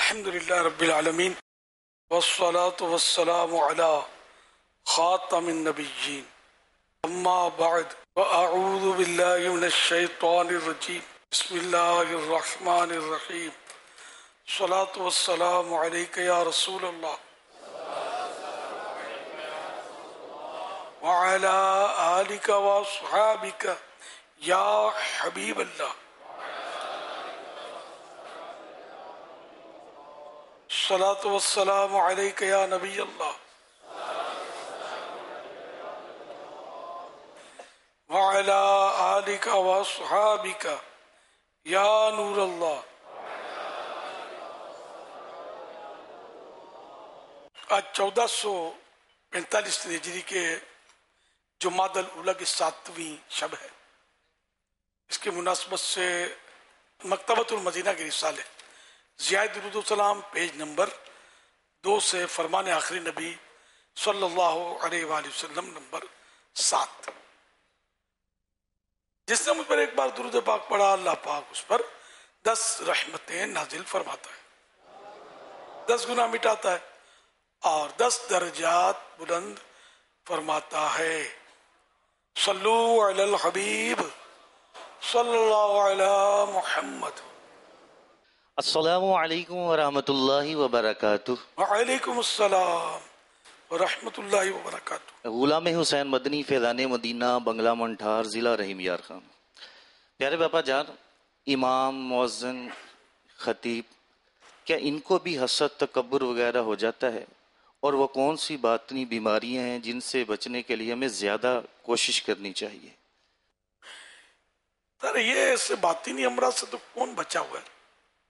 الحمد للہ رب العالمین والصلاة والسلام علی خاتم النبیین اما بعد واعوذ باللہ من الشیطان الرجیم بسم اللہ الرحمن الرحیم الصلاة والسلام علیک یا رسول اللہ وعلی آلک واصحابک یا حبیب اللہ الصلاة والسلام علیک یا نبی اللہ وعلی آلک واصحابک یا نور اللہ۔ آج 1445 ہجری کے جمادی الاولیٰ کی 7ویں شب ہے۔ اس کی مناسبت سے مکتبۃ المدینہ کے رسالے ضیاء درود و سلام پیج نمبر 2 سے فرمان آخری نبی صلی اللہ علیہ وآلہ وسلم نمبر 7، جس نے مجھ پر ایک بار درود پاک پڑھا اللہ پاک اس پر 10 رحمتیں نازل فرماتا ہے، 10 گناہ مٹاتا ہے اور 10 درجات بلند فرماتا ہے۔ صلو علی الحبیب صلی اللہ علی محمد۔ السلام علیکم ورحمۃ اللہ وبرکاتہ۔ وعلیکم السلام ورحمۃ اللہ وبرکاتہ۔ غلام حسین مدنی فیضان مدینہ، بنگلہ منٹھار، ضلع رحیم یار خان۔ پیارے باپا جان، امام، مؤذن، خطیب، کیا ان کو بھی حسد، تکبر وغیرہ ہو جاتا ہے؟ اور وہ کون سی باطنی بیماریاں ہیں جن سے بچنے کے لیے ہمیں زیادہ کوشش کرنی چاہیے؟ سر یہ اس باطنی امراض سے تو کون بچا ہوا ہے؟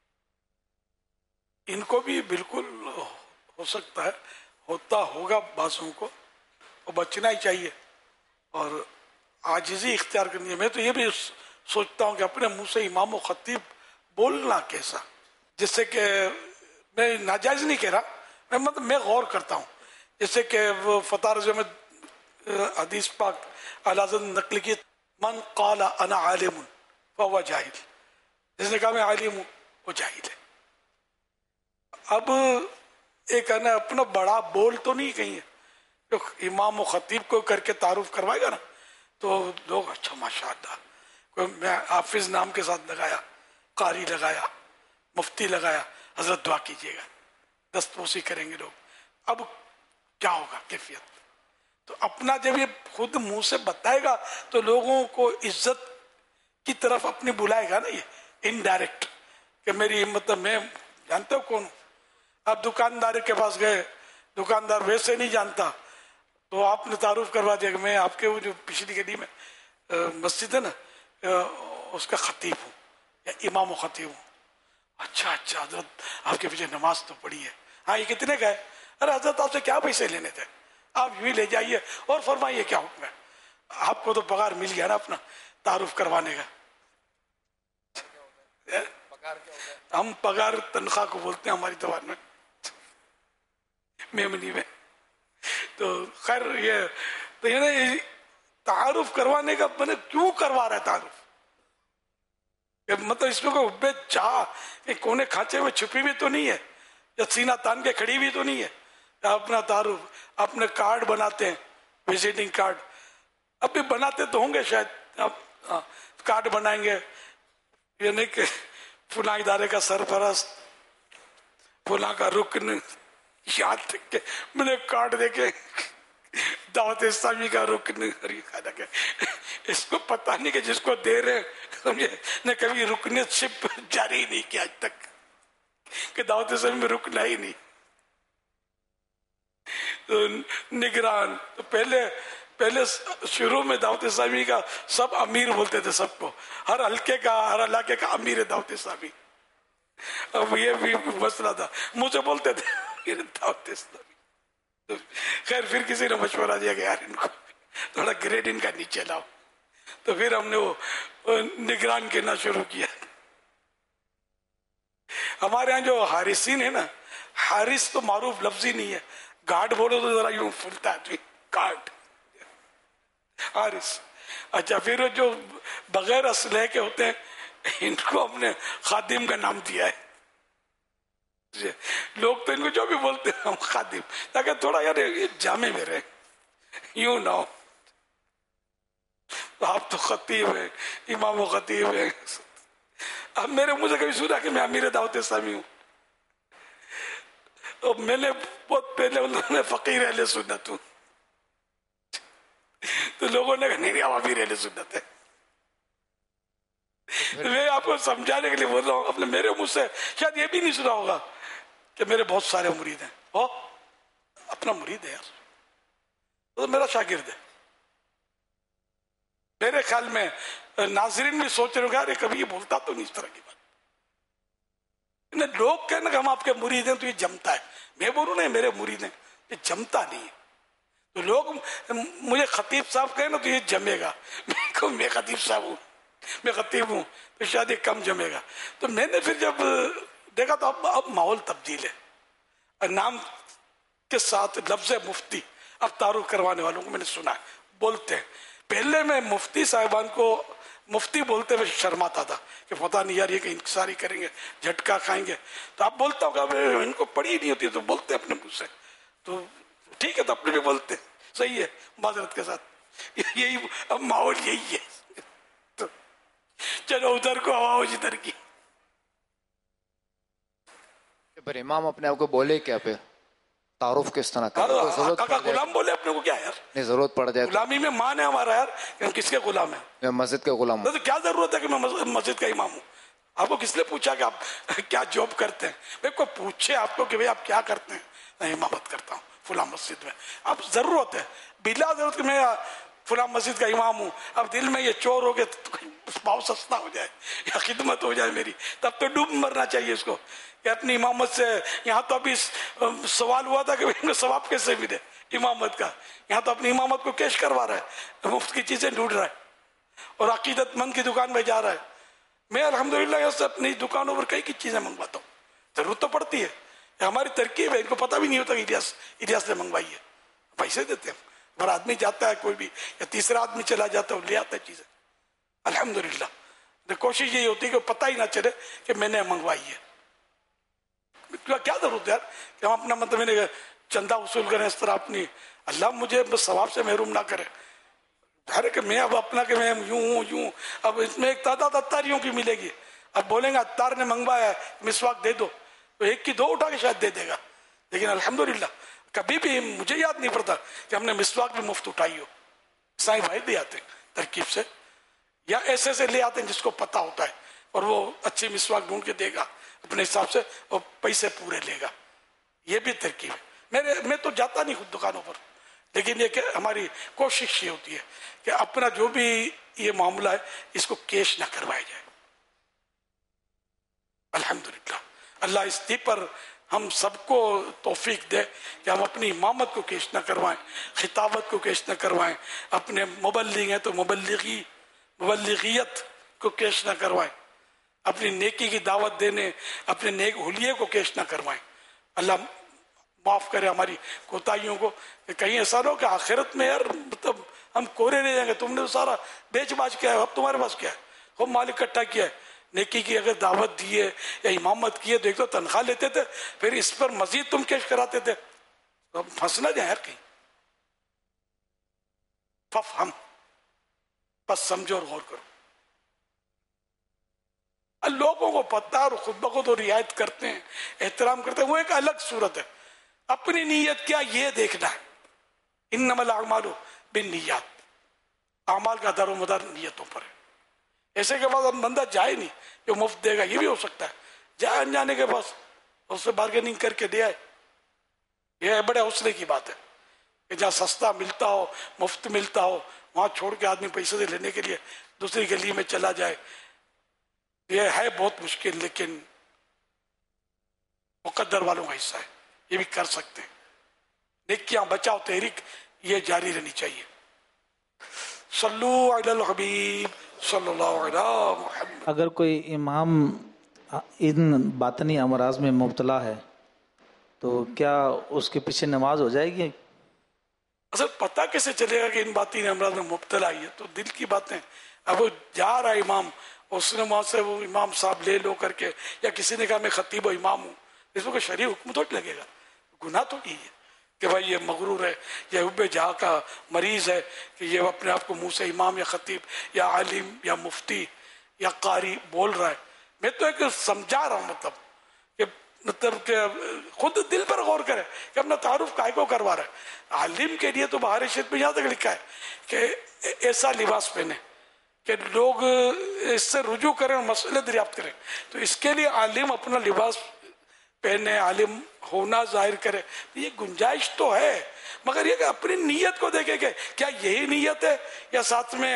ان کو بھی بالکل ہو سکتا ہے، ہوتا ہوگا بعضوں کو، اور بچنا ہی چاہیے اور عاجزی اختیار کرنی ہے۔ میں تو یہ بھی سوچتا ہوں کہ اپنے منہ سے امام و خطیب بولنا کیسا، جس سے کہ میں ناجائز نہیں کہہ رہا، میں غور کرتا ہوں، جیسے کہ وہ فتح رضوی میں حدیث پاک اعلیٰ حضرت نے نقل کی، من قال انا عالم فهو جاہل، جس نے کہا میں عالم ہوں وہ جاہل ہے۔ اب ایک ہے نا اپنا بڑا بول تو نہیں کہیں ہے، جو امام و خطیب کو کر کے تعارف کروائے گا نا تو لوگ اچھا ماشاء اللہ، کوئی میں حافظ نام کے ساتھ لگایا، قاری لگایا، مفتی لگایا، حضرت دعا کیجیے گا، دستبوسی کریں گے لوگ۔ اب کیا ہوگا کیفیت؟ تو اپنا جب یہ خود منہ سے بتائے گا تو لوگوں کو عزت کی طرف اپنی بلائے گا نا، یہ انڈائریکٹ کہ میری مطلب میں جانتے ہو کون ہوں۔ آپ دکاندار کے پاس گئے، دکاندار ویسے نہیں جانتا تو آپ نے تعارف کروا دیا کہ میں آپ کے وہ جو پچھلی گلی میں مسجد ہے نا اس کا خطیب ہوں یا امام و خطیب ہوں۔ اچھا اچھا حضرت آپ کے پیچھے نماز تو پڑھی ہے، ہاں یہ کتنے کا ہے؟ ارے حضرت آپ سے کیا پیسے لینے تھے، آپ یوں ہی لے جائیے اور فرمائیے کیا حکم ہے۔ آپ کو تو پگار مل گیا نا اپنا تعارف کروانے کا۔ ہم پگار تنخواہ کو بولتے ہیں ہماری زبان میں، میمنی میں۔ تو خیر یہ تو یہ تعارف کروانے کا میں نے کیوں کروا رہا ہے تعارف؟ مطلب اس میں کوئی حب چاہ کونے کھانچے میں چھپی بھی تو نہیں ہے، یا سینہ تان کے کھڑی بھی تو نہیں ہے۔ اپنا تعارف، اپنے کارڈ بناتے ہیں، وزٹنگ کارڈ، اب بھی بناتے تو ہوں گے شاید، کارڈ بنائیں گے، یہ نہیں کہ فلاں ادارے کا سرپرست، فلاں کا رکن، یاد تک کہ میں نے کارڈ دے کے دعوت اسلامی کا رکن، اس کو پتہ نہیں کہ جس کو دے رہے سمجھے نے کبھی رکنیت شپ جاری نہیں کیا آج تک کہ دعوت اسلامی میں رکنا ہی نہیں۔ تو نگران، تو پہلے شروع میں دعوت اسلامی کا سب امیر بولتے تھے، سب کو، ہر حلقے کا، ہر علاقے کا امیر ہے دعوت اسلامی۔ اب یہ بھی مسئلہ تھا، مجھے بولتے تھے دعوت اسلامی۔ خیر پھر کسی نے مشورہ دیا کہ یار ان کو تھوڑا گریڈ ان کا نیچے لاؤ، تو پھر ہم نے وہ نگران کہنا شروع کیا۔ ہمارے ہاں جو حارسین ہے نا، حارس تو معروف لفظ ہی نہیں ہے، گارڈ بولو تو ذرا یوں پھولتا ہے گارڈ، حارس۔ اچھا پھر جو بغیر اسلحے کے ہوتے ہیں ان کو ہم نے خادم کا نام دیا ہے، لوگ تو ان کو جو بھی بولتے ہیں ہم خادم، تاکہ تھوڑا یار یہ جامع میں رہے، یوں نہ ہو آپ تو خطیب ہیں، امام و خطیب ہیں. اب میرے منہ سے کبھی سنا کہ میں امیر دعوت اسلامی ہوں؟ اور میں نے بہت پہلے انہوں نے فقیر اہل سنت ہوں، تو لوگوں نے کہا نہیں آپ امیر اہل سنت ہے. میں آپ کو سمجھانے کے لیے بول رہا ہوں، اپنے میرے منہ سے شاید یہ بھی نہیں سنا ہوگا کہ میرے بہت سارے مرید ہیں. اپنا مرید ہے یار، تو میرا شاگرد ہے. میرے خیال میں ناظرین بھی سوچ رہے ہوں گے یار کبھی یہ بولتا تو نہیں اس طرح کی بات. لوگ کہنا کہ ہم آپ کے مرید ہیں تو یہ جمتا ہے، میں بولوں نہیں میرے مرید ہیں، یہ جمتا نہیں ہے. تو لوگ مجھے خطیب صاحب کہیں نا تو یہ جمے گا، میں خطیب صاحب ہوں، میں خطیب ہوں، تو شاید یہ کم جمے گا. تو میں نے پھر جب دیکھا تو اب ماحول تبدیل ہے. نام کے ساتھ لفظ مفتی اب تعارف کروانے والوں کو میں نے سنا بولتے ہیں. پہلے میں مفتی صاحبان کو مفتی بولتے ہوئے شرماتا تھا کہ پتہ نہیں یار یہ کہ انکساری کریں گے، جھٹکا کھائیں گے. تو اب بولتا ہوگا ان کو پڑھی نہیں ہوتی تو بولتے اپنے منہ سے، تو ٹھیک ہے تو اپنے بھی بولتے، صحیح ہے معذرت کے ساتھ. یہی اب ماحول یہی ہے. تو چلو ادھر کو ہوا ادھر کی. پر امام اپنے آپ کو بولے کیا پہ تعارف کس طرح کرے؟ ضرورت پڑ جائے غلام بولے اپنے کو کیا یار؟ نہیں ضرورت پڑ جائے غلامی میں مان ہے ہمارا یار کہ ہم کس کے غلام ہیں؟ میں مسجد کا غلام ہوں. تو کیا ضرورت ہے کہ میں مسجد کا امام ہوں؟ آپ کو کس نے پوچھا کہ آپ کیا جاب کرتے ہیں؟ بھائی کوئی پوچھے آپ کو کہ بھائی آپ کیا کرتے ہیں؟ میں امامت کرتا ہوں فلاں مسجد میں. اب ضرورت ہے بلا ضرورت کہ میں فلاں مسجد کا امام ہوں، اب دل میں یہ چور ہو کے بھاؤ سستا ہو جائے یا خدمت ہو جائے میری، تب تو ڈوب مرنا چاہیے اس کو کہ اپنی امامت سے. یہاں تو ابھی سوال ہوا تھا کہ ثواب کیسے ملے امامت کا، یہاں تو اپنی امامت کو کیش کروا رہا ہے، مفت کی چیزیں ڈھونڈ رہا ہے اور عقیدت مند کی دکان میں جا رہا ہے. میں الحمدللہ یہاں سے اپنی دکانوں پر کئی چیزیں منگواتا ہوں، ضرورت تو پڑتی ہے، ہماری ترکیب ہے. ان کو پتہ بھی نہیں ہوتا کہ الیاس نے منگوائی ہے، پیسے دیتے ہیں. ہر آدمی جاتا ہے کوئی بھی یا تیسرا آدمی چلا جاتا ہے لے آتا ہے چیزیں الحمدللہ. کوشش یہی ہوتی ہے کہ پتہ ہی نہ چلے کہ میں نے منگوائی ہے. کیا ضرورت ہے یار کہ ہم اپنا مطلب چندہ وصول کریں اس طرح اپنی. اللہ مجھے بس ثواب سے محروم نہ کرے. کہ میں اب اپنا کہ میں یوں ہوں یوں، اب اس میں ایک تعداد اتاریوں کی ملے گی. اب بولیں گے اتار نے منگوایا ہے مسواک دے دو، تو ایک کی دو اٹھا کے شاید دے دے گا. لیکن الحمدللہ کبھی بھی مجھے یاد نہیں پڑتا کہ ہم نے مسواک بھی مفت اٹھائی ہو. سائیں بھائی بھی آتے ہیں ترکیب سے یا ایسے سے لے آتے ہیں جس کو پتا ہوتا ہے اور وہ اچھی مسواک ڈھونڈ کے دے گا اپنے حساب سے اور پیسے پورے لے گا. یہ بھی ترکیب ہے. میں تو جاتا نہیں خود دکانوں پر، لیکن یہ کہ ہماری کوشش یہ ہوتی ہے کہ اپنا جو بھی یہ معاملہ ہے اس کو کیش نہ کروایا جائے. الحمدللہ اللہ اس دی پر ہم سب کو توفیق دے کہ ہم اپنی امامت کو کیش نہ کروائیں، خطابت کو کیش نہ کروائیں، اپنے مبلغ ہیں تو مبلغیت کو کیش نہ کروائیں، اپنی نیکی کی دعوت دینے اپنے نیک حلیے کو کیش نہ کروائیں. اللہ معاف کرے ہماری کوتاہیوں کو. کہ کہیں ایسا نہ ہو کہ آخرت میں یار مطلب ہم کورے رہ جائیں گے، تم نے تو سارا بیچ باچ کیا ہے، اب تمہارے پاس کیا ہے، خوب مال اکٹھا کیا ہے. نیکی کی اگر دعوت دی ہے یا امامت کی ہے تو ایک تو تنخواہ لیتے تھے، پھر اس پر مزید تم کیش کراتے تھے. تو پھنس نہ جائیں یار کہیں. ہم بس سمجھو اور غور کرو. لوگوں کو پتہ اور خود بخود رعایت کرتے ہیں، احترام کرتے ہیں، وہ ایک الگ صورت ہے. اپنی نیت کیا یہ دیکھنا ہے. انما الاعمال بالنیات، اعمال کا دار و مدار نیتوں پر ہے. ایسے کے بعد اب بندہ جائے نہیں جو مفت دے گا، یہ بھی ہو سکتا ہے جائے انجانے کے پاس اس سے بارگیننگ کر کے دے آئے. یہ بڑے حوصلے کی بات ہے کہ جہاں سستا ملتا ہو مفت ملتا ہو وہاں چھوڑ کے آدمی پیسے سے لینے کے لیے دوسری گلی میں چلا جائے. یہ ہے بہت مشکل، لیکن مقدر والوں کا حصہ ہے، یہ بھی کر سکتے ہیں. نیکیاں بچاؤ تحریک یہ جاری رہنی چاہیے. صلو علی الحبیب صلی اللہ علیہ محمد. اگر کوئی امام ان باطنی امراض میں مبتلا ہے تو کیا اس کے پیچھے نماز ہو جائے گی؟ اصل پتہ کیسے چلے گا کہ ان باطنی امراض میں مبتلا ہی ہے؟ تو دل کی باتیں. اب وہ جا رہا ہے امام، اس نے وہاں سے وہ امام صاحب لے لو کر کے، یا کسی نے کہا میں خطیب و امام ہوں اس میں کوئی شرعی حکم تو لگے گا، گناہ تو نہیں ہے کہ بھائی یہ مغرور ہے، یہ حب جہاں کا مریض ہے کہ یہ اپنے آپ کو منہ سے امام یا خطیب یا عالم یا مفتی یا قاری بول رہا ہے. میں تو ایک سمجھا رہا ہوں، مطلب کہ خود دل پر غور کرے کہ اپنا تعارف کائے کو کروا رہا ہے. عالم کے لیے تو بہار شریف میں یہاں تک لکھا ہے کہ ایسا لباس پہنے کہ لوگ اس سے رجوع کریں اور مسئلے دریافت کریں. تو اس کے لیے عالم اپنا لباس پہنے، عالم ہونا ظاہر کرے، یہ گنجائش تو ہے، مگر یہ کہ اپنی نیت کو دیکھے کہ کیا یہی نیت ہے یا ساتھ میں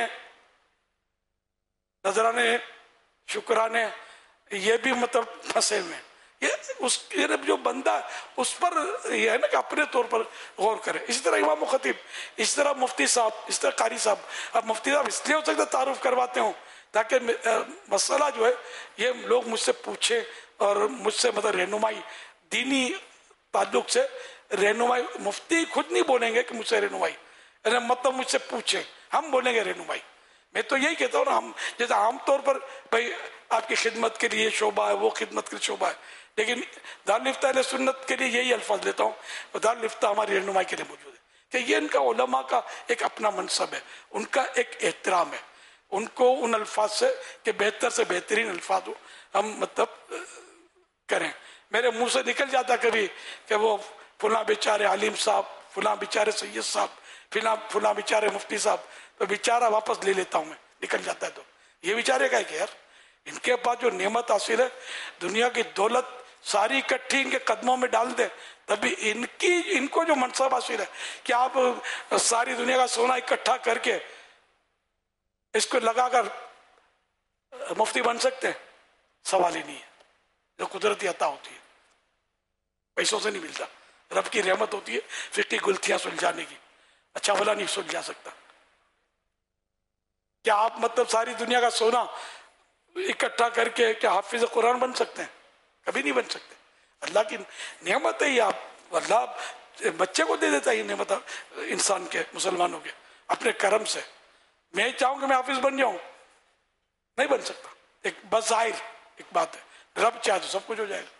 نذرانے شکرانے یہ بھی مطلب پھنسے ہوئے. یہ جو بندہ اس پر یہ ہے نا کہ اپنے طور پر غور کرے. اسی طرح امام و خطیب، اس طرح مفتی صاحب، اس طرح قاری صاحب. اب مفتی صاحب اس لیے ہو سکتا ہے تعارف کرواتے ہوں تاکہ مسئلہ جو ہے یہ لوگ مجھ سے پوچھیں اور مجھ سے مطلب رہنمائی، دینی تعلق سے رہنمائی. مفتی خود نہیں بولیں گے کہ مجھ سے رہنمائی، مطلب مجھ سے پوچھیں، ہم بولیں گے رہنمائی. میں تو یہی کہتا ہوں نا، ہم جیسے عام طور پر بھائی آپ کی خدمت کے لیے شعبہ ہے، وہ خدمت کے لیے شعبہ ہے، لیکن دارالفتہ اہل سنت کے لیے یہی الفاظ لیتا ہوں، اور دارالفتہ ہماری رہنمائی کے لیے موجود ہے کہ یہ ان کا علماء کا ایک اپنا منصب ہے، ان کا ایک احترام ہے. ان کو ان الفاظ سے کہ بہتر سے بہترین الفاظ ہو ہم مطلب کریں. میرے منہ سے نکل جاتا کبھی کہ وہ فلاں بیچارے عالم صاحب، فلاں بیچارے سید صاحب، فلاں بیچارے مفتی صاحب، تو بیچارہ واپس لے لیتا ہوں میں، نکل جاتا ہے. تو یہ بیچارے کا ہے کہ یار ان کے پاس جو نعمت حاصل ہے، دنیا کی دولت ساری اکٹھی ان کے قدموں میں ڈال دیں، تبھی ان کو جو منصب حاصل ہے کہ آپ ساری دنیا کا سونا اکٹھا کر کے اس کو لگا کر مفتی بن سکتے ہیں؟ سوال ہی نہیں ہے. جو قدرتی عطا ہوتی ہے پیسوں سے نہیں ملتا، رب کی رحمت ہوتی ہے فقہی گلتیاں سلجھانے کی. اچھا بھلا نہیں سلجھا سکتا. کیا آپ مطلب ساری دنیا کا سونا اکٹھا کر کے کیا حافظ قرآن بن سکتے ہیں؟ کبھی نہیں بن سکتے. اللہ کی نعمت ہے یہ. آپ اللہ بچے کو دے دیتا ہے یہ نعمت انسان کے، مسلمانوں کے اپنے کرم سے. میں چاہوں کہ میں حافظ بن جاؤں، نہیں بن سکتا. ایک بظاہر ایک بات ہے، رب چاہے تو سب کچھ ہو جائے گا.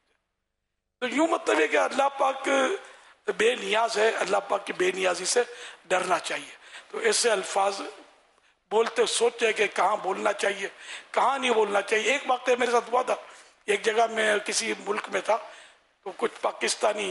تو یوں مطلب ہے کہ اللہ پاک بے نیاز ہے، اللہ پاک کی بے نیازی سے ڈرنا چاہیے. تو ایسے الفاظ بولتے سوچے کہ کہاں بولنا چاہیے کہاں نہیں بولنا چاہیے. ایک واقعہ میرے ساتھ ہوا تھا، ایک جگہ میں کسی ملک میں تھا، تو کچھ پاکستانی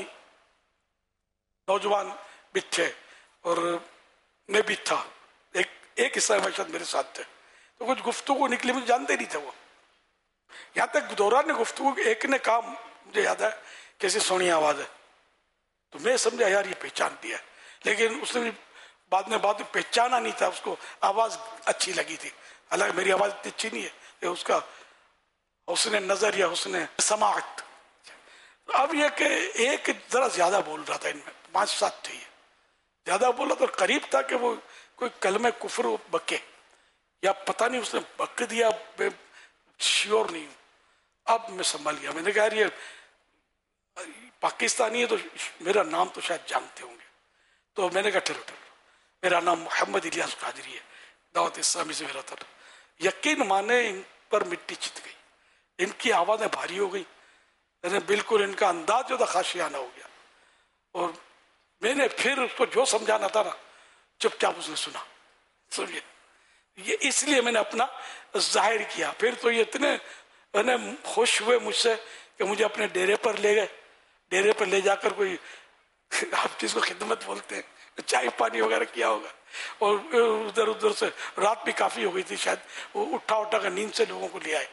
نوجوان بھی تھے اور میں بھی تھا، ایک حصہ مقصد میرے ساتھ تھے. تو کچھ گفتگو نکلی، مجھے جانتے نہیں تھے وہ. یہاں تک دوران گفتگو ایک نے کہا، مجھے یاد ہے کیسی سونی آواز ہے. تو میں سمجھا یار یہ پہچان دیا ہے، لیکن اس نے بعد میں پہچانا نہیں تھا، اس کو آواز اچھی لگی تھی. حالانکہ میری آواز اتنی اچھی نہیں ہے، یہ اس کا حسن نظر یا حسن سماعت. اب یہ کہ ایک ذرا زیادہ بول رہا تھا، ان میں 5-7 تھے، یہ زیادہ بولا تو قریب تھا کہ وہ کوئی کلمہ کفر بکے، یا پتہ نہیں اس نے بک دیا، میں شیور نہیں ہوں. اب میں سنبھل گیا، میں نے کہا یہ پاکستانی ہے تو میرا نام تو شاید جانتے ہوں گے. تو میں نے کہا ٹھہرو، میرا نام محمد الیاس قادری ہے، دعوت اسلامی سے میرا تھا. یقین مانے ان پر مٹی چت گئی، ان کی آوازیں بھاری ہو گئی، بالکل ان کا انداز جو تھا خاشیانہ ہو گیا. اور میں نے پھر اس کو جو سمجھانا تھا نا، چپ چاپ اس نے سنا. سمجھے، یہ اس لیے میں نے اپنا ظاہر کیا. پھر تو یہ اتنے خوش ہوئے مجھ سے کہ مجھے اپنے ڈیرے پر لے گئے. ڈیرے پر لے جا کر کوئی، آپ جس کو خدمت بولتے ہیں، چائے پانی وغیرہ کیا ہوگا. اور ادھر سے رات بھی کافی ہو گئی تھی شاید، وہ اٹھا کر نیند سے لوگوں کو لے آئے.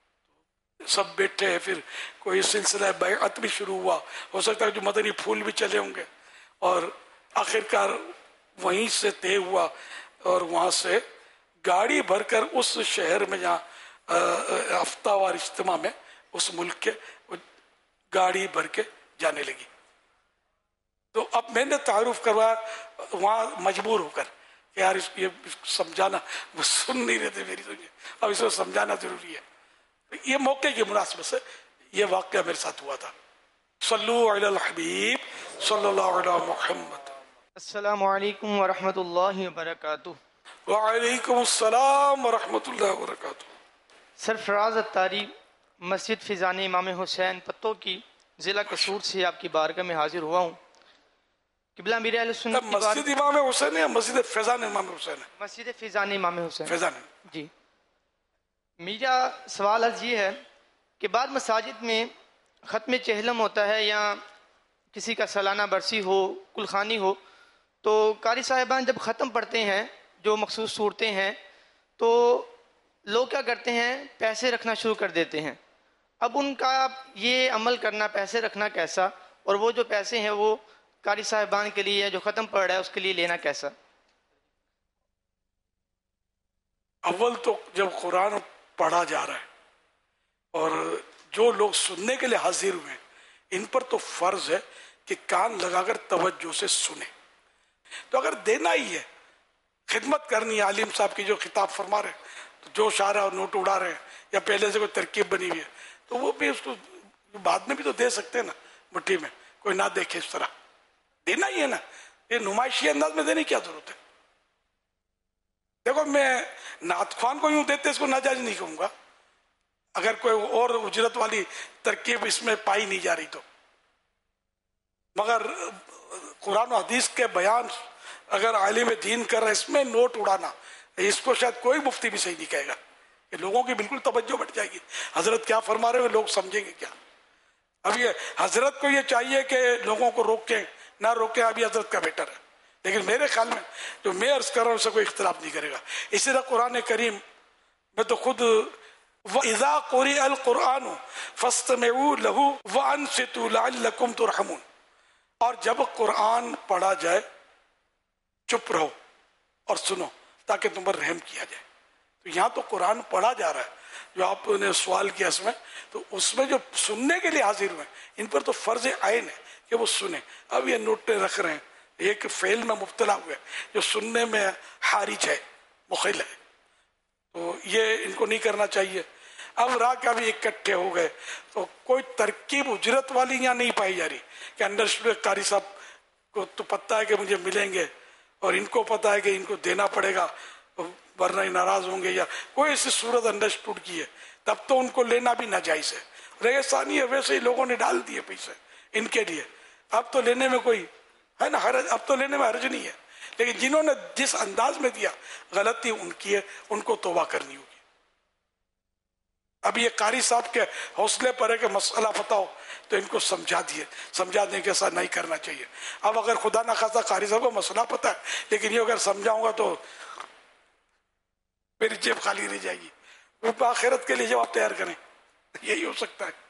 سب بیٹھے، پھر کوئی سلسلہ بیعت بھی شروع ہوا. ہو سکتا ہے جو مدنی پھول بھی چلے ہوں گے. اور آخرکار وہیں سے طے ہوا، اور وہاں سے گاڑی بھر کر اس شہر میں جہاں ہفتہ وار اجتماع میں اس ملک کے گاڑی بھر کے جانے لگی. تو اب میں نے تعارف کروایا وہاں مجبور ہو کر کہ یار اس سمجھانا، وہ سن نہیں رہتے میری سنیے، اب اس کو سمجھانا ضروری ہے. یہ موقع کی مناسبت سے یہ واقعہ میرے ساتھ ہوا تھا. صلو علی الحبیب صلی اللہ علیہ محمد. السلام علیکم ورحمۃ اللہ وبرکاتہ. وعلیکم السلام ورحمۃ اللہ وبرکاتہ. سرفراز اتاری، مسجد فیضان امام حسین پتو کی ضلع قصور سے آپ کی بارگاہ میں حاضر ہوا ہوں. قبلہ امیر اہل سنت کی مسجد امام حسین ہے یا مسجد فیضان امام حسین ہے؟ مسجد فیضان امام حسین. فیضان ہے. جی، میرا سوال آج یہ ہے کہ بعض مساجد میں ختم چہلم ہوتا ہے یا کسی کا سالانہ برسی ہو، کلخانی ہو، تو قاری صاحبان جب ختم پڑھتے ہیں جو مخصوص صورتیں ہیں تو لوگ کیا کرتے ہیں، پیسے رکھنا شروع کر دیتے ہیں. اب ان کا یہ عمل کرنا، پیسے رکھنا کیسا، اور وہ جو پیسے ہیں وہ قاری صاحبان کے لیے جو ختم پڑھ رہا ہے اس کے لیے لینا کیسا؟ اول تو جب قرآن پڑھا جا رہا ہے اور جو لوگ سننے کے لیے حاضر ہوئے ہیں ان پر تو فرض ہے کہ کان لگا کر توجہ سے سنیں. تو اگر دینا ہی ہے، خدمت کرنی ہے، عالم صاحب کی جو خطاب فرما رہے ہیں تو جو شاعر اور نوٹ اڑا رہے ہیں یا پہلے سے کوئی ترکیب بنی ہوئی ہے تو وہ بھی اس کو بعد میں بھی تو دے سکتے ہیں نا، مٹھی میں کوئی نہ دیکھے. اس طرح دینا ہی ہے نا، یہ نمائشی انداز میں دینے کی کیا ضرورت ہے؟ دیکھو میں نعت خوان کو یوں دیتے اس کو ناجائز نہیں کہوں گا اگر کوئی اور اجرت والی ترکیب اس میں پائی نہیں جا رہی تو، مگر قرآن و حدیث کے بیان اگر عالم دین کر رہا ہے اس میں نوٹ اڑانا، اس کو شاید کوئی مفتی بھی صحیح نہیں کہے گا. کہ لوگوں کی بالکل توجہ بٹ جائے گی حضرت کیا فرما رہے ہیں، لوگ سمجھیں گے کیا. اب یہ حضرت کو یہ چاہیے کہ لوگوں کو روکیں نہ روکیں، ابھی حضرت کا بیٹر ہے، لیکن میرے خیال میں جو میں عرض کر رہا ہوں اس سے کوئی اختلاف نہیں کرے گا. اسی طرح قرآن کریم میں تو خود وَإِذَا قُرِئَ الْقُرْآنُ فَاسْتَمِعُوا لَهُ وَأَنصِتُوا لَعَلَّكُمْ تُرْحَمُونَ. اور جب قرآن پڑھا جائے چپ رہو اور سنو تاکہ تم پر رحم کیا جائے. تو یہاں تو قرآن پڑھا جا رہا ہے جو آپ نے سوال کیا اس میں، تو اس میں جو سننے کے لیے حاضر ہوئے ان پر تو فرض عین ہے کہ وہ سنیں. اب یہ نوٹیں رکھ رہے ہیں، ایک فعل میں مبتلا ہوئے جو سننے میں حارج ہے، مخل ہے، تو یہ ان کو نہیں کرنا چاہیے. اب راہ کا بھی اکٹھے ہو گئے تو کوئی ترکیب اجرت والی یہاں نہیں پائی جا رہی کہ انڈرسٹوڈ قاری صاحب کو تو پتہ ہے کہ مجھے ملیں گے اور ان کو پتہ ہے کہ ان کو دینا پڑے گا ورنہ ہی ناراض ہوں گے، یا کوئی ایسی صورت انڈرسٹوڈ کی ہے تب تو ان کو لینا بھی ناجائز ہے. ریگستانی ہے ویسے ہی لوگوں نے ڈال دیے پیسے ان کے لیے، اب تو لینے میں کوئی ہے نا حرج، اب تو لینے میں حرج نہیں ہے. لیکن جنہوں نے جس انداز میں دیا غلطی ان کی ہے، ان کو توبہ کرنی ہوگی. اب یہ قاری صاحب کے حوصلے پر ہے کہ مسئلہ پتہ ہو تو ان کو سمجھا دیں کہ ایسا نہیں کرنا چاہیے. اب اگر خدا نہ خواستہ قاری صاحب کو مسئلہ پتہ ہے لیکن یہ اگر سمجھاؤں گا تو میری جیب خالی رہ جائے گی. وہ آخرت کے لیے جواب تیار کریں، یہی ہو سکتا ہے.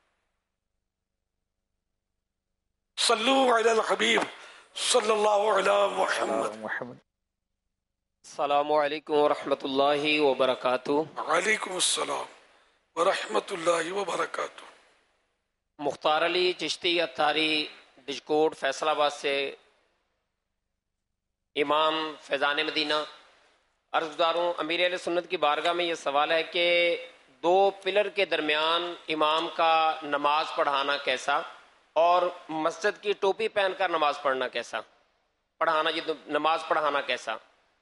صلو علی الحبیب صلی اللہ علی محمد. السلام علیکم ورحمۃ اللہ وبرکاتہ. وعلیکم السلام ورحمۃ اللہ وبرکاتہ. مختار علی چشتی اتاری ڈجکوٹ فیصل آباد سے امام فیضان مدینہ عرض گزار ہوں. امیر اہل سنت کی بارگاہ میں یہ سوال ہے کہ دو پلر کے درمیان امام کا نماز پڑھانا کیسا، اور مسجد کی ٹوپی پہن کر نماز پڑھنا کیسا، نماز پڑھانا کیسا؟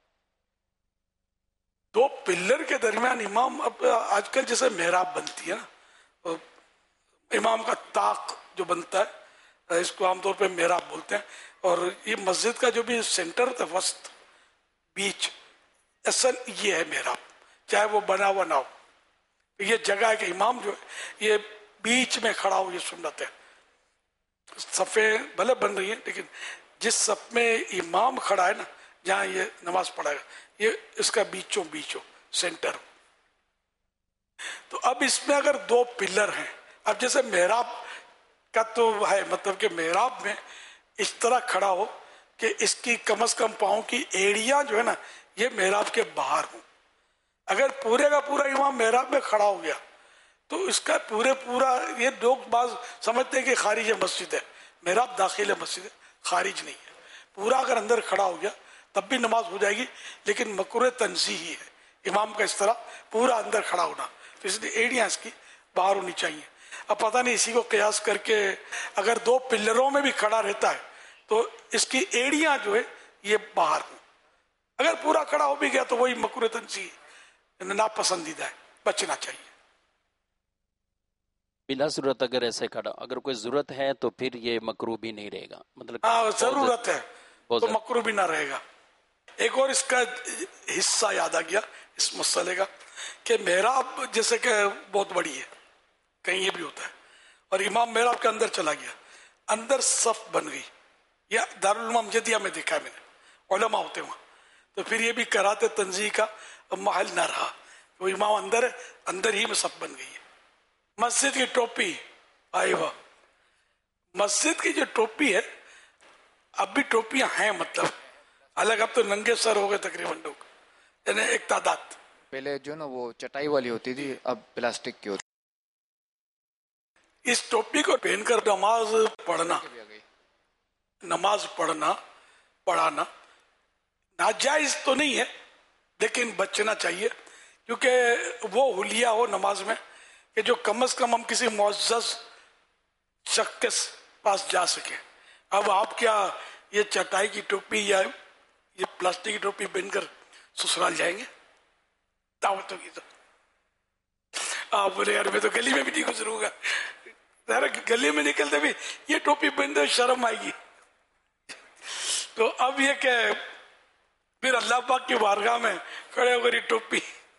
دو پلر کے درمیان امام، اب آج کل جیسے محراب بنتی ہے نا، امام کا طاق جو بنتا ہے اس کو عام طور پہ محراب بولتے ہیں، اور یہ مسجد کا جو بھی سینٹر ہوتا ہے، وسط بیچ، اصل یہ ہے محراب، چاہے وہ بنا ہوا نہ ہو. یہ جگہ ہے کہ امام جو ہے یہ بیچ میں کھڑا ہو، یہ سنت ہے. صفیں بھلے بن رہی ہیں لیکن جس صف میں امام کھڑا ہے نا جہاں یہ نماز پڑھائے گا یہ اس کا بیچوں بیچ ہو، سینٹر ہو. تو اب اس میں اگر دو پلر ہیں، اب جیسے محراب کا تو ہے مطلب کہ محراب میں اس طرح کھڑا ہو کہ اس کی کم از کم پاؤں کی ایڑیاں جو ہے نا یہ محراب کے باہر ہوں. اگر پورے کا پورا امام محراب میں کھڑا ہو گیا تو اس کا پورا یہ لوگ بعض سمجھتے ہیں کہ خارج مسجد ہے، محراب داخل مسجد ہے، خارج نہیں ہے. پورا اگر اندر کھڑا ہو گیا تب بھی نماز ہو جائے گی، لیکن مکروہ تنزیہی ہے امام کا اس طرح پورا اندر کھڑا ہونا، تو اس لیے ایڑیاں اس کی باہر ہونی چاہیے. اب پتہ نہیں اسی کو قیاس کر کے اگر دو پلروں میں بھی کھڑا رہتا ہے تو اس کی ایڑیاں جو ہے یہ باہر ہوں. اگر پورا کھڑا ہو بھی گیا تو وہی مکروہ تنزیہی ناپسندیدہ ہے، بچنا چاہیے. بلا ضرورت اگر ایسے کھڑا، اگر کوئی ضرورت ہے تو پھر یہ مکروہ بھی نہیں رہے گا، مطلب ہاں ضرورت ہے بہت تو زیادہ۔ مکروہ بھی نہ رہے گا۔ ایک اور اس کا حصہ یاد آ گیا اس مسئلے کا کہ محراب جیسے کہ بہت بڑی ہے، کہیں یہ بھی ہوتا ہے، اور امام محراب کے اندر چلا گیا، اندر صف بن گئی، یا دارالعلوم امجدیہ میں دیکھا ہے میں نے، علماء ہوتے وہاں، تو پھر یہ بھی کراتے تنزیہ کا محل نہ رہا، وہ امام اندر ہے، اندر ہی میں صف بن گئی ہے۔ مسجد کی ٹوپی، آئی واہ، مسجد کی جو ٹوپی ہے، اب بھی ٹوپیاں ہیں، مطلب الگ، اب تو ننگے سر ہو گئے تقریباً لوگ، یعنی ایک تعداد۔ پہلے جو نا وہ چٹائی والی ہوتی تھی، اب پلاسٹک کی ہوتی اس ٹوپی کو پہن کر نماز پڑھنا، نماز پڑھانا ناجائز تو نہیں ہے، لیکن بچنا چاہیے، کیونکہ وہ حلیہ ہو نماز میں کہ جو کم از کم ہم کسی معزز شخص کے پاس جا سکیں۔ اب آپ کیا یہ چٹائی کی ٹوپی یا یہ پلاسٹک کی ٹوپی پہن کر سسرال جائیں گے دعوتوں کی؟ تو آپ بولے یار میں تو گلی میں بھی نہیں گزروں گا، گلی میں نکلتے بھی یہ ٹوپی پہن دے شرم آئے گی۔ تو اب یہ کہ پھر اللہ پاک کی بارگاہ میں کھڑے ہو کر یہ ٹوپی،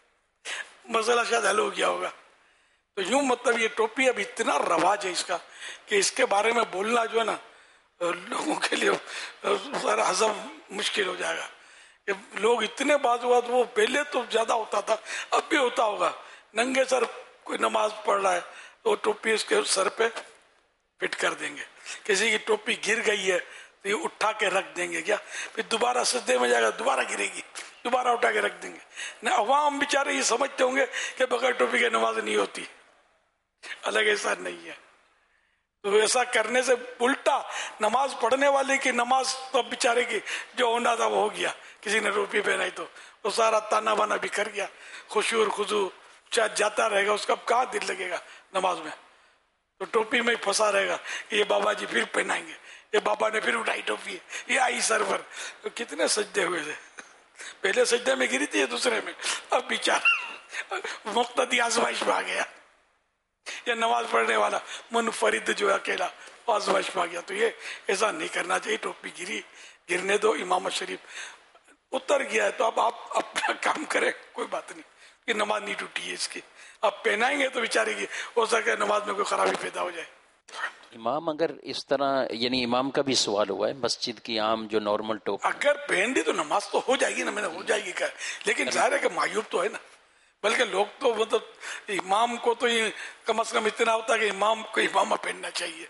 مسئلہ شاید حل ہو گیا ہوگا۔ تو یوں مطلب یہ ٹوپی اب اتنا رواج ہے اس کا کہ اس کے بارے میں بولنا جو ہے نا لوگوں کے لیے ذرا ہضم مشکل ہو جائے گا، کہ لوگ اتنے بعض اوقات، وہ پہلے تو زیادہ ہوتا تھا، اب بھی ہوتا ہوگا، ننگے سر کوئی نماز پڑھ رہا ہے تو ٹوپی اس کے سر پہ فٹ کر دیں گے، کسی کی ٹوپی گر گئی ہے تو یہ اٹھا کے رکھ دیں گے، کیا پھر دوبارہ سجدے میں جائے گا دوبارہ گرے گی، دوبارہ اٹھا کے رکھ دیں گے۔ نہ عوام بیچارے یہ سمجھتے ہوں گے کہ بغیر ٹوپی کے نماز نہیں ہوتی، الگ ایسا نہیں ہے۔ تو ایسا کرنے سے الٹا نماز پڑھنے والے کی نماز تو بیچارے کی جو ہونا تھا وہ ہو گیا، کسی نے ٹوپی پہنائی تو وہ سارا تانا بانا بھی کر گیا، خشوع اور خضوع شاید جاتا رہے گا، اس کا کہاں دل لگے گا نماز میں، تو ٹوپی میں ہی پھنسا رہے گا کہ یہ بابا جی پھر پہنائیں گے، یہ بابا نے پھر اٹھائی ٹوپی، یہ آئی سر پر۔ تو کتنے سجدے ہوئے تھے، پہلے سجدے میں گری تھی دوسرے میں، اب بیچارہ مقتدی آزمائش میں آ گیا، یا نماز پڑھنے والا منفرد جو ہے اکیلا آزمائش میں آ گیا۔ تو یہ ایسا نہیں کرنا چاہیے، ٹوپی گرنے دو، امام شریف اتر گیا ہے تو اب آپ اپنا کام کریں، کوئی بات نہیں، کہ نماز نہیں ٹوٹی ہے اس کی، آپ پہنائیں گے تو بیچارے کی ہو سکتا ہے نماز میں کوئی خرابی پیدا ہو جائے۔ امام اگر اس طرح، یعنی امام کا بھی سوال ہوا ہے، مسجد کی عام جو نارمل ٹوپ، اگر پہن دی تو نماز تو ہو جائے گی نا، میں نے ہو جائے گی کہا، لیکن ظاہر ہے کہ معیوب تو ہے نا، بلکہ لوگ تو مطلب امام کو تو یہ کم از کم اتنا ہوتا ہے کہ امام کو امامہ پہننا چاہیے،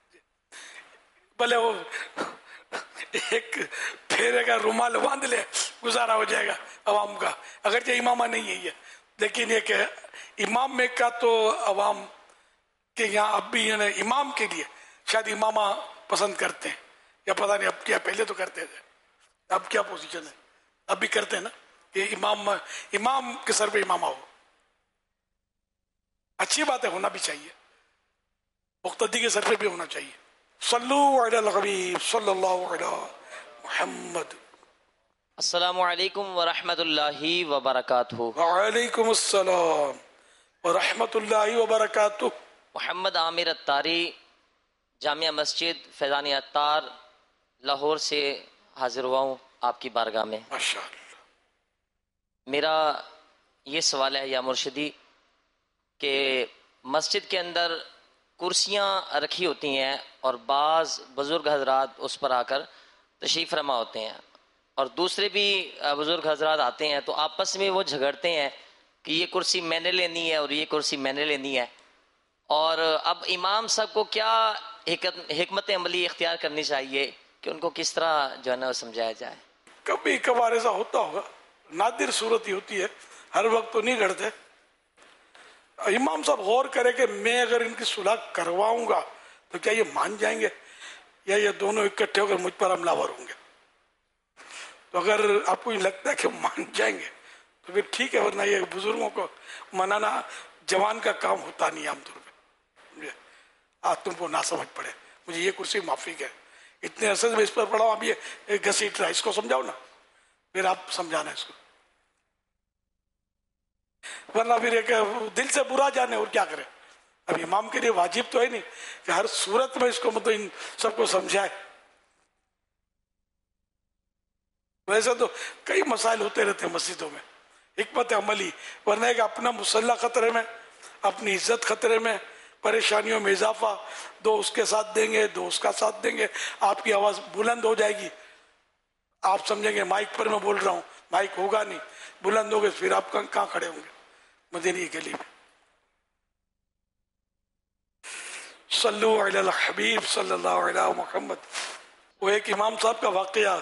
بھلے وہ ایک پھیرے کا رومال باندھ لے گزارا ہو جائے گا عوام کا، اگرچہ امامہ نہیں ہے یہ، لیکن یہ کہ امام میں کا تو عوام کے یہاں اب بھی یعنی امام کے لیے شاید امامہ پسند کرتے ہیں، یا پتہ نہیں اب کیا، پہلے تو کرتے تھے، اب کیا پوزیشن ہے، اب بھی کرتے ہیں نا کہ امام کے سر پہ امامہ ہو، اچھی بات ہے، ہونا بھی چاہیے، مقتدی کے سر پہ بھی ہونا چاہیے۔ صلو علی الحبیب صلی اللہ علی محمد۔ السلام علیکم ورحمۃ اللہ وبرکاتہ۔ وعلیکم السلام ورحمۃ اللہ وبرکاتہ۔ محمد عامر اتاری، جامعہ مسجد فیضان اتار، لاہور سے حاضر ہوا ہوں آپ کی بارگاہ میں۔ ماشاء اللہ۔ میرا یہ سوال ہے یا مرشدی کہ مسجد کے اندر کرسیاں رکھی ہوتی ہیں اور بعض بزرگ حضرات اس پر آ کر تشریف فرما ہوتے ہیں، اور دوسرے بھی بزرگ حضرات آتے ہیں تو آپس میں وہ جھگڑتے ہیں کہ یہ کرسی میں نے لینی ہے اور یہ کرسی میں نے لینی ہے، اور اب امام صاحب کو کیا حکمت عملی اختیار کرنی چاہیے کہ ان کو کس طرح جو ہے نا سمجھایا جائے؟ کبھی کبھار ایسا ہوتا ہوگا، نادر صورت ہی ہوتی ہے، ہر وقت تو نہیں گھڑتے۔ امام صاحب غور کرے کہ میں اگر ان کی صلح کرواؤں گا تو کیا یہ مان جائیں گے، یا یہ دونوں اکٹھے ہو کر مجھ پر حملہ آور ہوں گے۔ تو اگر آپ کو یہ لگتا ہے کہ مان جائیں گے تو پھر ٹھیک ہے، ورنہ یہ بزرگوں کو منانا جوان کا کام ہوتا نہیں عام طور پہ، آج تم کو نہ سمجھ پڑے، مجھے یہ کرسی معافی ہے، اتنے عرصے سے میں اس پر پڑھا ہوں، اب یہ گھسیٹ رہا ہے، اس کو سمجھاؤ نا، پھر آپ سمجھانا اس کو، ورنہ پھر ایک دل سے برا جانے اور کیا کرے، اب امام کے لیے واجب تو ہے نہیں کہ ہر صورت میں اس کو مطلب ان سب کو سمجھائے. ویسے تو کئی مسائل ہوتے رہتے ہیں مسجدوں میں، حکمت عملی، ورنہ کہ اپنا مسلح خطرے میں، اپنی عزت خطرے میں، پریشانیوں میں اضافہ، دو اس کے ساتھ دیں گے، دو اس کا ساتھ دیں گے، آپ کی آواز بلند ہو جائے گی، آپ سمجھیں گے مائک پر میں بول رہا ہوں، مائک ہوگا نہیں، بلند ہو گئے پھر آپ کہاں کھڑے ہوں گے مدینہ کے لیے. صلو علی الحبیب صلی اللہ علیہ محمد. وہ ایک امام صاحب کا واقعہ،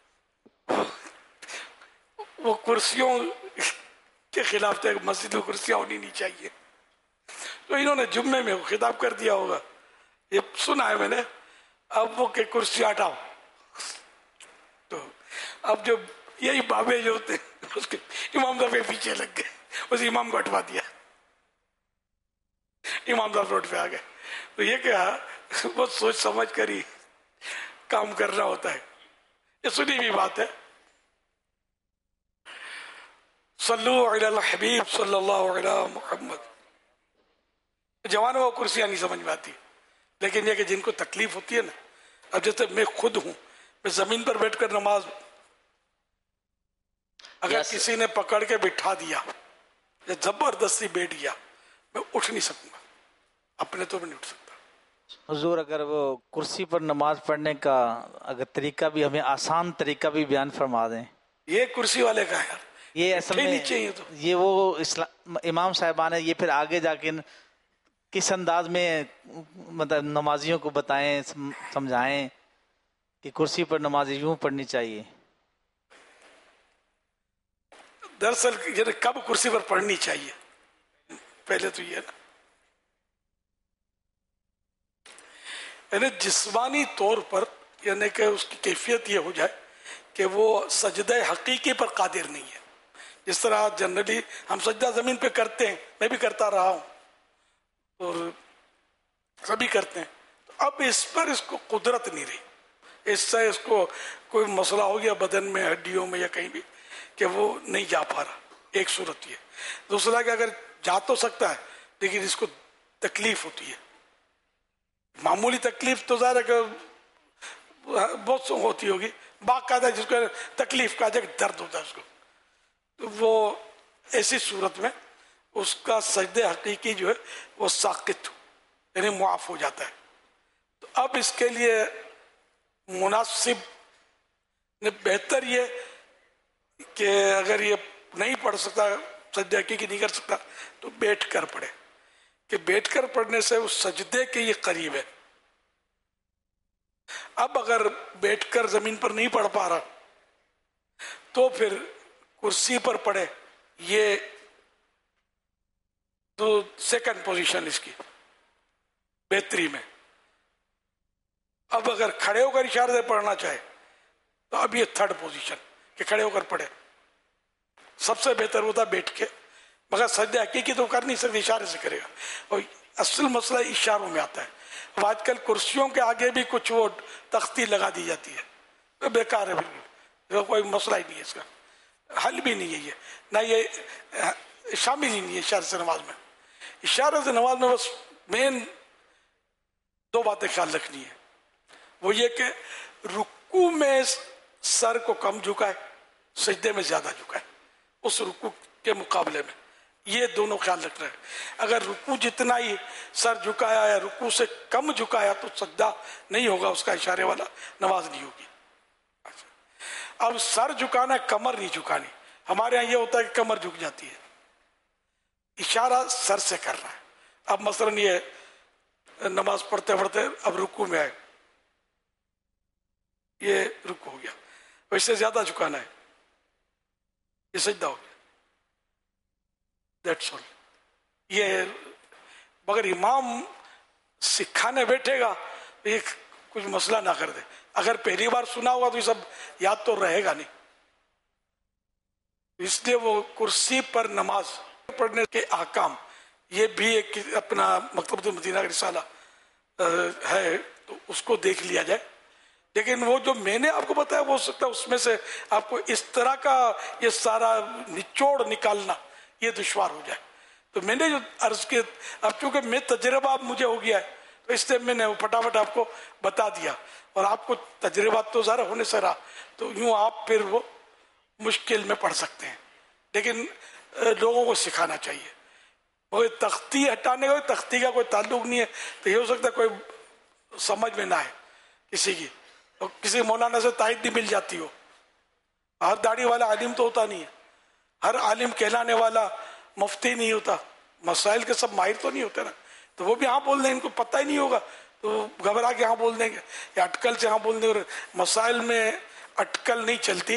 وہ کرسیوں کے خلاف تھے، مسجد میں کرسیاں ہونی نہیں چاہیے، تو انہوں نے جمعے میں خطاب کر دیا ہوگا، یہ سنا ہے میں نے، اب وہ کہ کرسی ہٹاؤ. تو اب جو یہی بابے جو ہوتے ہیں اس کے امام صاحب کے پیچھے لگ گئے، اس امام کو ہٹوا دیا، امام صاحب روڈ پہ آ گئے. تو یہ کیا بہت سوچ سمجھ کر ہی کام کرنا ہوتا ہے، یہ سنی ہوئی بات ہے. صلو علی الحبیب صلی اللہ علیہ محمد. جوانوں کو کرسیاں نہیں سمجھ میں آتی، لیکن یہ کہ جن کو تکلیف ہوتی ہے نا، اب جیسے میں خود ہوں، میں زمین پر بیٹھ کر نماز، اگر کسی نے پکڑ کے بٹھا دیا یا زبردستی بیٹھ گیا، میں اٹھ نہیں سکوں گا، اپنے تو میں نہیں اٹھ سکتا. حضور اگر وہ کرسی پر نماز پڑھنے کا اگر طریقہ بھی ہمیں آسان طریقہ بھی بیان فرما دیں. یہ کرسی والے کا ہے، یہ اصل میں یہ وہ امام صاحبان ہے، یہ پھر آگے جا کے کس انداز میں مطلب نمازیوں کو بتائیں، سمجھائیں کہ کرسی پر نماز یوں پڑھنی چاہیے. دراصل یہ کب کرسی پر پڑھنی چاہیے، پہلے تو یہ نا، یعنی جسمانی طور پر، یعنی کہ اس کی کیفیت یہ ہو جائے کہ وہ سجدہ حقیقی پر قادر نہیں ہے. جس طرح جنرلی ہم سجدہ زمین پہ کرتے ہیں، میں بھی کرتا رہا ہوں اور سبھی کرتے ہیں، تو اب اس پر اس کو قدرت نہیں رہی، اس سے اس کو کوئی مسئلہ ہو گیا بدن میں، ہڈیوں میں یا کہیں بھی، کہ وہ نہیں جا پا رہا. ایک صورت یہ. دوسرا کہ اگر جا تو سکتا ہے لیکن اس کو تکلیف ہوتی ہے، معمولی تکلیف تو ظاہر ہے کہ بہت ہوتی ہوگی، باقاعدہ جس کو تکلیف کا درد ہوتا ہے اس کو، تو وہ ایسی صورت میں اس کا سجدہ حقیقی جو ہے وہ ساقط یعنی معاف ہو جاتا ہے. تو اب اس کے لیے مناسب بہتر یہ کہ اگر یہ نہیں پڑھ سکتا، سجدہ حقیقی نہیں کر سکتا، تو بیٹھ کر پڑھے، کہ بیٹھ کر پڑھنے سے اس سجدے کے یہ قریب ہے. اب اگر بیٹھ کر زمین پر نہیں پڑھ پا رہا تو پھر کرسی پر پڑھے، یہ تو سیکنڈ پوزیشن اس کی بہتری میں. اب اگر کھڑے ہو کر اشارے سے پڑھنا چاہے تو اب یہ تھرڈ پوزیشن کہ کھڑے ہو کر پڑھے. سب سے بہتر ہوتا بیٹھ کے، مگر سجدہ حقیقی تو کر نہیں سکتے، اشارے سے کرے گا. اور اصل مسئلہ اشاروں میں آتا ہے. اب آج کل کرسیوں کے آگے بھی کچھ وہ تختی لگا دی جاتی ہے، تو بیکار ہے، بالکل کوئی مسئلہ ہی نہیں ہے، اس کا حل بھی نہیں ہے، یہ نہ یہ شامل ہی نہیں ہے اشارے سے نماز میں. اشارے سے نماز میں بس مین دو باتیں خیال رکھنی ہے، وہ یہ کہ رکوع میں سر کو کم جھکائے، سجدے میں زیادہ جھکائے اس رکوع کے مقابلے میں. یہ دونوں خیال رکھنا ہے. اگر رکوع جتنا ہی سر جھکایا یا رکوع سے کم جھکایا تو سجدہ نہیں ہوگا اس کا، اشارے والا نماز نہیں ہوگی. اب سر جھکانا، کمر نہیں جھکانی. ہمارے ہاں یہ ہوتا ہے کہ کمر جھک جاتی ہے، اشارہ سر سے کرنا ہے. اب مثلا یہ نماز پڑھتے پڑھتے اب رکوع میں آئے، یہ رکوع ہو گیا، ویسے زیادہ جھکانا ہے، یہ سجدہ ہو گیا. That's all. یہ مگر امام سکھانے بیٹھے گا تو یہ کچھ مسئلہ نہ کر دے. اگر پہلی بار سنا ہوگا تو یہ سب یاد تو رہے گا نہیں. اس لیے وہ کرسی پر نماز پڑھنے کے احکام، یہ بھی ایک اپنا مکتبۃ المدینہ کا رسالہ ہے، تو اس کو دیکھ لیا جائے. لیکن وہ جو میں نے آپ کو بتایا وہ ہو سکتا ہے اس میں سے آپ کو اس طرح کا یہ سارا نچوڑ نکالنا یہ دشوار ہو جائے. تو میں نے جو عرض کی، اب چونکہ میں تجربہ اب مجھے ہو گیا ہے تو اس لیے میں نے فٹافٹ آپ کو بتا دیا، اور آپ کو تجربات تو ظاہر ہونے سے رہا، تو یوں آپ پھر وہ مشکل میں پڑ سکتے ہیں، لیکن لوگوں کو سکھانا چاہیے۔ کوئی تختی ہٹانے کا، تختی کا کوئی تعلق نہیں ہے، تو یہ ہو سکتا ہے کوئی سمجھ میں نہ آئے کسی کی، اور کسی مولانا سے تائید بھی مل جاتی ہو۔ ہر داڑھی والا عالم تو ہوتا نہیں ہے، ہر عالم کہلانے والا مفتی نہیں ہوتا، مسائل کے سب ماہر تو نہیں ہوتے نا، تو وہ بھی ہاں بول دیں، ان کو پتہ ہی نہیں ہوگا تو گھبرا کے ہاں بول دیں گے یا اٹکل سے ہاں بول دیں گے۔ مسائل میں اٹکل نہیں چلتی،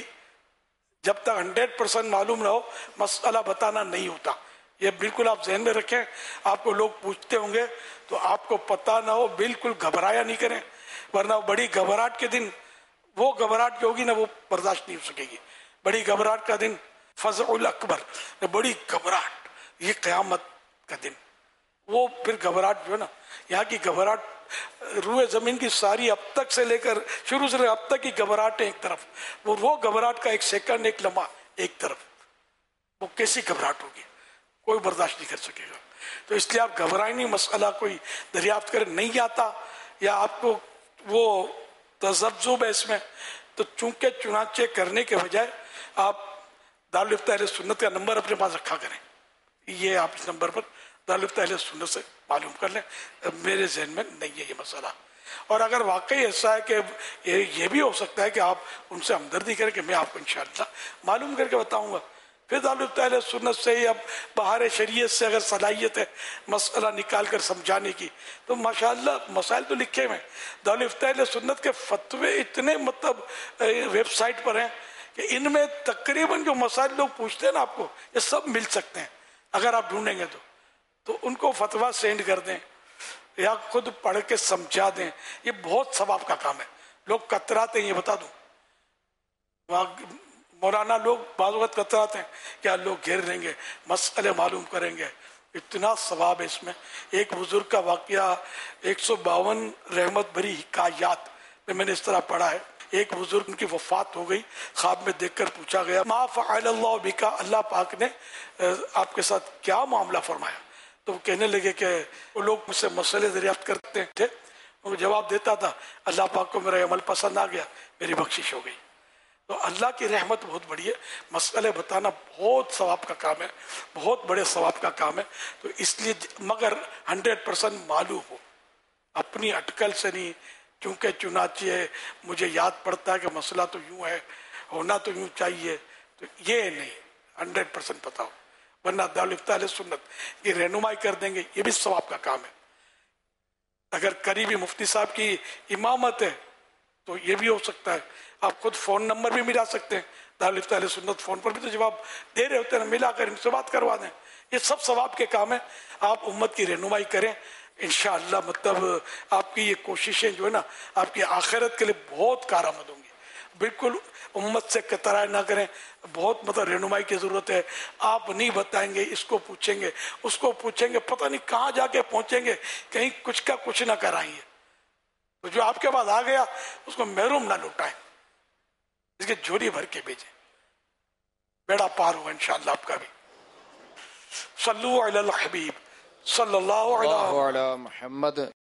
جب تک 100% معلوم نہ ہو مسئلہ بتانا نہیں ہوتا، یہ بالکل آپ ذہن میں رکھیں۔ آپ کو لوگ پوچھتے ہوں گے تو آپ کو پتہ نہ ہو بالکل گھبرایا نہیں کریں، ورنہ بڑی گھبراہٹ کے دن، وہ گھبراہٹ جو ہوگی نا وہ برداشت نہیں ہو سکے گی۔ بڑی گھبراہٹ کا دن فزع الاکبر، بڑی گھبراہٹ، یہ قیامت کا دن، وہ پھر گھبراہٹ جو ہے نا، یہاں کی گھبراہٹ روئے زمین کی ساری اب تک سے لے کر شروع سے اب تک کی گھبراہٹیں ایک طرف، وہ گھبراہٹ کا ایک سیکنڈ، ایک لمحہ ایک طرف، وہ کیسی گھبراہٹ ہوگی، کوئی برداشت نہیں کر سکے گا۔ تو اس لیے آپ گھبرائیں نہیں، مسئلہ کوئی دریافت کریں نہیں آتا یا آپ کو وہ تذبذب ہے اس میں، تو چونکہ چنانچہ کرنے کے بجائے آپ دارالفتہ اہل سنت کا نمبر اپنے پاس رکھا کریں، یہ آپ اس نمبر پر دارالفتہ اہل سنت سے معلوم کر لیں، میرے ذہن میں نہیں ہے یہ مسئلہ۔ اور اگر واقعی ایسا ہے کہ یہ بھی ہو سکتا ہے کہ آپ ان سے ہمدردی کریں کہ میں آپ کو انشاءاللہ معلوم کر کے بتاؤں گا، پھر دارالفتہ اہل سنت سے یا بہار شریعت سے اگر صلاحیت ہے مسئلہ نکال کر سمجھانے کی تو ماشاءاللہ مسائل تو لکھے ہوئے ہیں۔ دارالفتہ اہل سنت کے فتوے اتنے ویب سائٹ پر ہیں کہ ان میں تقریباً جو مسائل لوگ پوچھتے ہیں نا آپ کو، یہ سب مل سکتے ہیں اگر آپ ڈھونڈیں گے تو ان کو فتویٰ سینڈ کر دیں یا خود پڑھ کے سمجھا دیں، یہ بہت ثواب کا کام ہے۔ لوگ کتراتے ہیں، یہ بتا دوں، مولانا لوگ بعض وقت کتراتے ہیں کیا لوگ گھیر لیں گے، مسئلے معلوم کریں گے، اتنا ثواب ہے اس میں۔ ایک بزرگ کا واقعہ 152 رحمت بھری حکایات میں نے اس طرح پڑھا ہے۔ ایک بزرگ ان کی وفات ہو گئی، خواب میں دیکھ کر پوچھا گیا ما فعل اللہ بکا، اللہ پاک نے آپ کے ساتھ کیا معاملہ فرمایا؟ تو وہ کہنے لگے کہ وہ لوگ مجھ سے مسئلے دریافت کرتے تھے، وہ جواب دیتا تھا اللہ پاک کو میرا عمل پسند آ گیا، میری بخشش ہو گئی۔ تو اللہ کی رحمت بہت بڑی ہے، مسئلے بتانا بہت ثواب کا کام ہے، بہت بڑے ثواب کا کام ہے۔ تو اس لیے مگر 100% معلوم ہو، اپنی اٹکل سے نہیں، چونکہ چنانچہ مجھے یاد پڑتا ہے کہ مسئلہ تو یوں ہے، ہونا تو یوں چاہیے، تو یہ نہیں، 100% پتا ہو، ورنہ دارالفتہ اہل سنت یہ رہنمائی کر دیں گے، یہ بھی ثواب کا کام ہے۔ اگر قریبی مفتی صاحب کی امامت ہے تو یہ بھی ہو سکتا ہے، آپ خود فون نمبر بھی ملا سکتے ہیں، دارالفتہ اہل سنت فون پر بھی تو جواب دے رہے ہوتے ہیں، ملا کر ان سے بات کروا دیں، یہ سب ثواب کے کام ہیں۔ آپ امت کی رہنمائی کریں انشاءاللہ، مطلب آپ کی یہ کوششیں جو ہے نا آپ کی آخرت کے لیے بہت کارآمد ہوں گی۔ بالکل امت سے کترائے نہ کریں، بہت مطلب رہنمائی کی ضرورت ہے۔ آپ نہیں بتائیں گے، اس کو پوچھیں گے، اس کو پوچھیں گے، پتہ نہیں کہاں جا کے پہنچیں گے، کہیں کچھ کا کچھ نہ کرائیں گے۔ تو جو آپ کے پاس آ گیا اس کو محروم نہ لوٹائیں، اس کی جھولی بھر کے بھیجیں، بیڑا پار ہوگا انشاءاللہ آپ کا بھی۔ صلو علی الحبیب صلی اللہ علیہ محمد۔